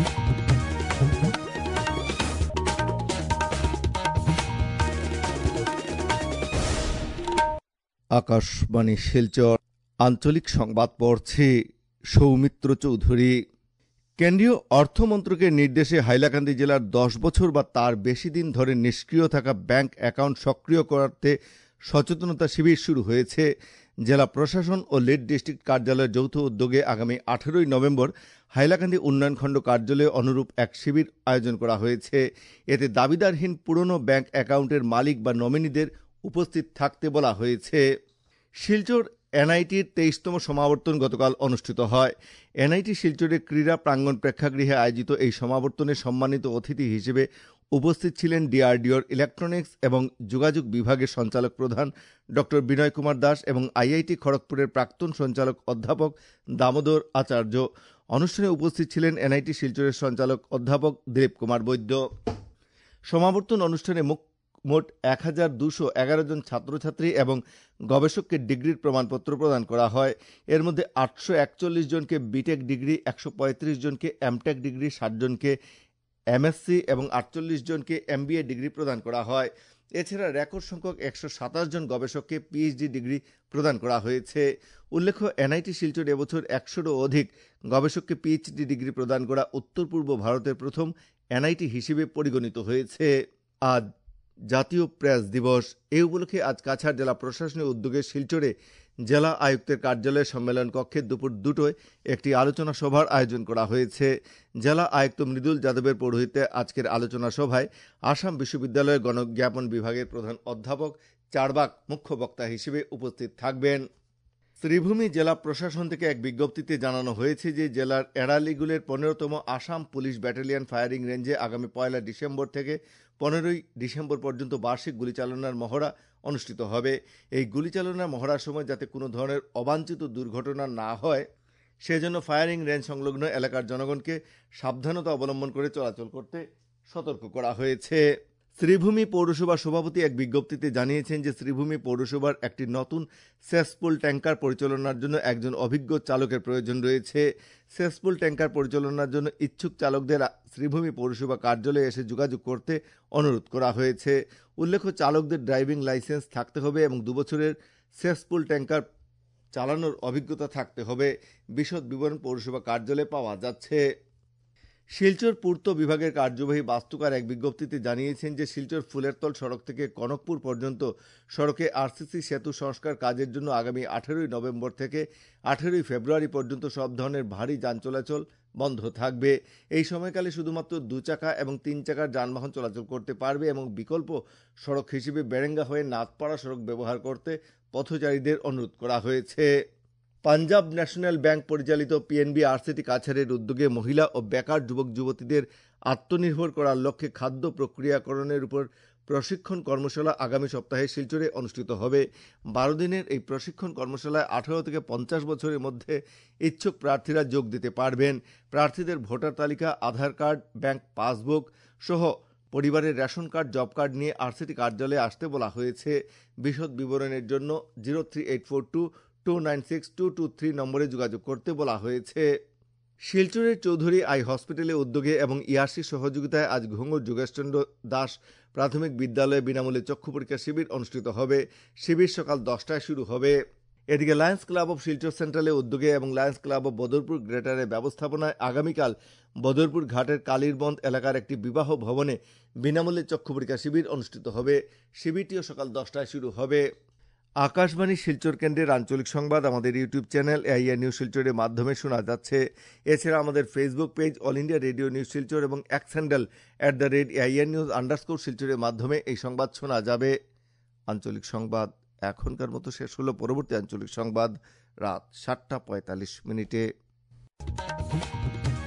আকাশবাণী শিলচর আঞ্চলিক সংবাদ পড়ছে সৌমিত্র চৌধুরী। কেন্দ্রীয় অর্থমন্ত্রকের নির্দেশে হাইলাকান্দি জেলার 10 বছর বা তার বেশি দিন ধরে নিষ্ক্রিয় থাকা ব্যাংক অ্যাকাউন্ট সক্রিয় করতে সচেতনতা শিবির শুরু হয়েছে। জেলা প্রশাসন ও লিড ডিস্ট্রিক্ট কার্যালয়ের যৌথ উদ্যোগে আগামী 18 নভেম্বর হাইলাকান্দি উন্নয়ন খণ্ড কার্যালয়ে অনুরূপ এক শিবির আয়োজন করা হয়েছে। এতে দাবিদারহীন পুরনো ব্যাংক অ্যাকাউন্টের মালিক বা নমিনিদের উপস্থিত থাকতে বলা হয়েছে। শিলচর এনআইটির 23তম সমাবর্তন গতকাল অনুষ্ঠিত হয়। এনআইটি শিলচরের ক্রীড়া প্রাঙ্গণ প্রেক্ষাগৃহে আয়োজিত এই সমাবর্তনে সম্মানিত অতিথি হিসেবে উপস্থিত ছিলেন ডিআরডিওর ইলেকট্রনিক্স এবং যোগাযোগ বিভাগের সঞ্চালক প্রধান ড বিনয় কুমার দাস এবং আইআইটি খড়গপুরের প্রাক্তন সঞ্চালক অধ্যাপক দামোদর আচার্য। অনুষ্ঠানে উপস্থিত ছিলেন এনআইটি শিলচরের সঞ্চালক অধ্যাপক দিলীপ কুমার বৈদ্য। সমাবর্তন অনুষ্ঠানে মোট 1211 জন ছাত্রছাত্রী এবং গবেষককে ডিগ্রির প্রমাণপত্র প্রদান করা হয়। এর মধ্যে 841 জনকে বিটেক ডিগ্রি, 135 জনকে এমটেক ডিগ্রি, 60 জনকে এমএসসি এবং 48 জনকে এমবিএ ডিগ্রি প্রদান করা হয়। এছাড়া রেকর্ড সংখ্যক 127 জন গবেষককে পিএইচডি ডিগ্রি প্রদান করা হয়েছে। উল্লেখ্য, এনআইটি শিলচর এবছর 100-এরও অধিক গবেষককে পিএইচডি ডিগ্রি প্রদান করা উত্তর পূর্ব ভারতের প্রথম এনআইটি হিসেবে পরিগণিত হয়েছে। আজ জাতীয় প্রেস দিবস। এই উপলক্ষে আজ কাছাড় জেলা প্রশাসনের উদ্যোগে শিলচরে জেলা আয়ুক্তের কার্যালয় সম্মেলন কক্ষে দুপুর 2টায় একটি আলোচনা সভার আয়োজন করা হয়েছে। জেলা আয়ুক্ত মৃদুল যাদবের পৌরোহিত্যে আজকের আলোচনা সভায় আসাম বিশ্ববিদ্যালয়ের গণজ্ঞাপন বিভাগের প্রধান অধ্যাপক চারবাক মুখ্য বক্তা হিসেবে উপস্থিত থাকবেন। শ্রীভূমি জেলা প্রশাসন থেকে এক বিজ্ঞপ্তিতে জানানো হয়েছে যে জেলার এড়ালিগুলের 15তম আসাম পুলিশ ব্যাটালিয়ন ফায়ারিং রেঞ্জে আগামী 1 ডিসেম্বর থেকে 15 ডিসেম্বর পর্যন্ত বার্ষিক গুলিচালনার মহড়া অনুষ্ঠিত হবে। এই গুলিচালনার মহড়ার সময় যাতে কোনো ধরনের অবাঞ্ছিত দুর্ঘটনা না হয় সেজন্য ফায়ারিং রেঞ্জ সংলগ্ন এলাকার জনগণকে সাবধানতা অবলম্বন করে চলাচল করতে সতর্ক করা হয়েছে। শ্রীভূমি পৌরসভার সভাপতি এক বিজ্ঞপ্তিতে জানিয়েছেন যে শ্রীভূমি পৌরসভার একটি নতুন সেসপুল ট্যাঙ্কার পরিচালনার জন্য একজন অভিজ্ঞ চালকের প্রয়োজন রয়েছে। সেসপুল ট্যাঙ্কার পরিচালনার জন্য ইচ্ছুক চালকদের শ্রীভূমি পৌরসভা কার্যালয়ে এসে যোগাযোগ করতে অনুরোধ করা হয়েছে। উল্লেখ্য, চালকদের ড্রাইভিং লাইসেন্স থাকতে হবে এবং 2 বছরের সেসপুল ট্যাঙ্কার চালানোর অভিজ্ঞতা থাকতে হবে। বিশদ বিবরণ পৌরসভা কার্যালয়ে পাওয়া যাচ্ছে। শিলচর পূর্ত বিভাগের কার্যবাহী বাস্তুকার এক বিজ্ঞপ্তিতে জানিয়েছেন যে শিলচর ফুলেরতল সড়ক থেকে কনকপুর পর্যন্ত সড়কে আরসিসি সেতু সংস্কার কাজের জন্য আগামী 18 নভেম্বর থেকে 18 ফেব্রুয়ারি পর্যন্ত সব ধরনের ভারী যান চলাচল বন্ধ থাকবে। এই সময়কালে শুধুমাত্র 2 চাকা এবং 3 চাকার যানবাহন চলাচল করতে পারবে এবং বিকল্প সড়ক হিসেবে বেরেঙ্গা হয়ে নাথপাড়া সড়ক ব্যবহার করতে পথচারীদের অনুরোধ করা হয়েছে। পাঞ্জাব ন্যাশনাল ব্যাংক পরিচালিত পিএনবি আরসিটি কাছাড়ের উদ্যোগে মহিলা ও বেকার যুবক যুবতীদের আত্মনির্ভর করার লক্ষ্যে খাদ্য প্রক্রিয়াকরণের উপর প্রশিক্ষণ কর্মশালা আগামী সপ্তাহে শিলচরে অনুষ্ঠিত হবে। 12 দিনের এই প্রশিক্ষণ কর্মশালায় 18 থেকে 50 বছরের মধ্যে ইচ্ছুক প্রার্থীরা যোগ দিতে পারবেন। প্রার্থীদের ভোটার তালিকা, আধার কার্ড, ব্যাংক পাসবুক সহ পরিবারের রেশন কার্ড, জব কার্ড নিয়ে আরসিটি কার্যালয়ে আসতে বলা হয়েছে। বিশদ বিবরণের জন্য 03842296223 নম্বরে যোগাযোগ করতে বলা হয়েছে। শিলচরের চৌধুরী আই হসপিটালের উদ্যোগে এবং ইয়াসির সহযোগিতায় আজ ঘুঙুর যোগেশচন্দ্র দাস প্রাথমিক বিদ্যালয়ে বিনামূল্যে চক্ষু পরীক্ষা শিবির অনুষ্ঠিত হবে। শিবির সকাল 10টায় শুরু হবে। এদিকে লায়ন্স ক্লাব অব শিলচর সেন্ট্রালের উদ্যোগে এবং লায়ন্স ক্লাব অব বদরপুর গ্রেটারের ব্যবস্থাপনায় আগামীকাল বদরপুর ঘাটের কালীরবন্ধ এলাকার একটি বিবাহ ভবনে বিনামূল্যে চক্ষু পরীক্ষা শিবির অনুষ্ঠিত হবে। শিবিরটিও সকাল 10টায় শুরু হবে। আকাশবাণী শিলচর কেন্দ্রের আঞ্চলিক সংবাদ আমাদের ইউটিউব চ্যানেল এআইআর নিউজ শিলচরের মাধ্যমে শোনা যাচ্ছে। এছাড়া আমাদের Facebook page all India radio news Silchar এবং এক্স হ্যান্ডেল @AIR News শিলচরের মাধ্যমে এই সংবাদ শোনা যাবে। আঞ্চলিক সংবাদ এখনকার মতো শেষ হলো। পরবর্তী আঞ্চলিক সংবাদ রাত 7:45 মিনিটে।